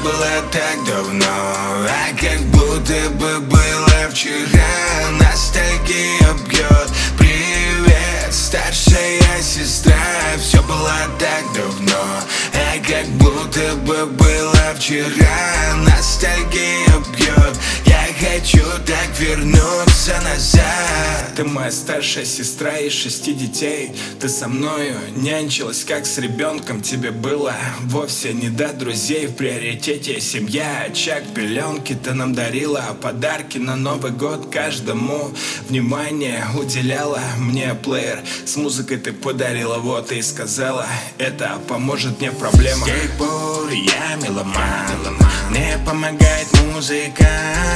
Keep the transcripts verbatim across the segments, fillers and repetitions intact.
было так давно, а как будто бы было вчера. Ностальгия бьет, привет, старшая сестра. Все было так давно, а как будто бы было вчера. Ностальгия бьет, я хочу так вернуться назад. Ты моя старшая сестра из шести детей. Ты со мною нянчилась как с ребенком. Тебе было вовсе не до друзей. В приоритете семья, очаг, пеленки. Ты нам дарила подарки на Новый год. Каждому внимание уделяла. Мне плеер с музыкой ты подарила. Вот и сказала, это поможет мне в проблемах. С тех пор я меломан, мне помогает музыка.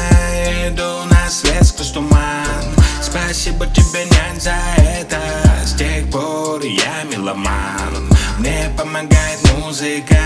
Иду на свет сквозь туман. Спасибо тебе, нянь, за это. С тех пор я меломан, мне помогает музыка.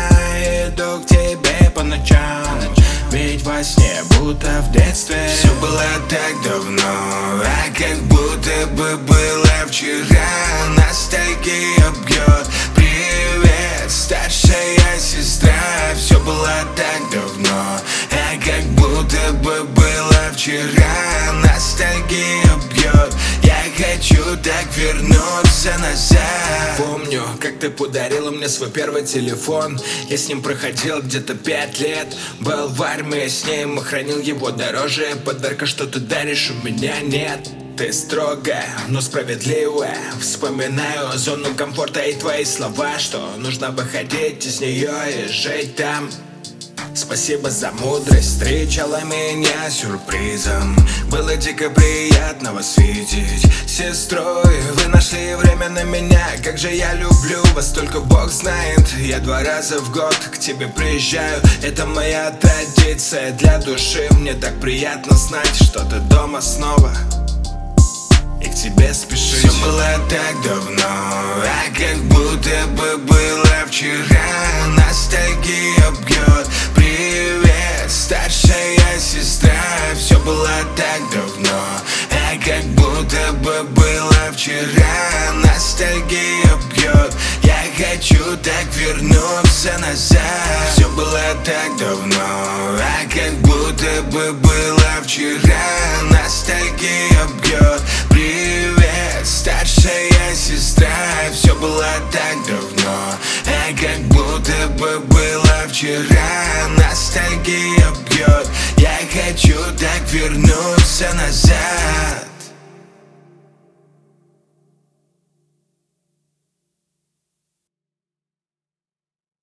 Иду к тебе по ночам, ведь во сне будто в детстве. Все было так давно, а как будто бы было вчера. Ностальгия бьет, привет, старшая сестра. Все было так давно, а как будто бы было вчера. Ностальгия бьет, я хочу так вернуться назад. Помню, как ты подарила мне свой первый телефон. Я с ним проходил где-то пять лет. Был в армии с ним, хранил его дороже. Подарка, что ты даришь, у меня нет. Ты строгая, но справедливая. Вспоминаю зону комфорта и твои слова, что нужно выходить из нее и жить там. Спасибо за мудрость, встречала меня сюрпризом. Было дико приятно вас видеть сестрой. Вы нашли время на меня, как же я люблю вас, только Бог знает. Я два раза в год к тебе приезжаю, это моя традиция для души. Мне так приятно знать, что ты дома снова и к тебе спешишь. Все было так давно, а как будто бы было вчера. Ностальгия бьет, привет, старшая сестра. Все было так давно, а как будто бы было вчера. Ностальгия бьет, я хочу так вернуться назад. Все было так давно, а как будто бы было вчера. Ностальгия бьет, привет, старшая сестра. Все было так давно, а как будто бы было вчера. Ностальгия бьет, я хочу так вернуться назад.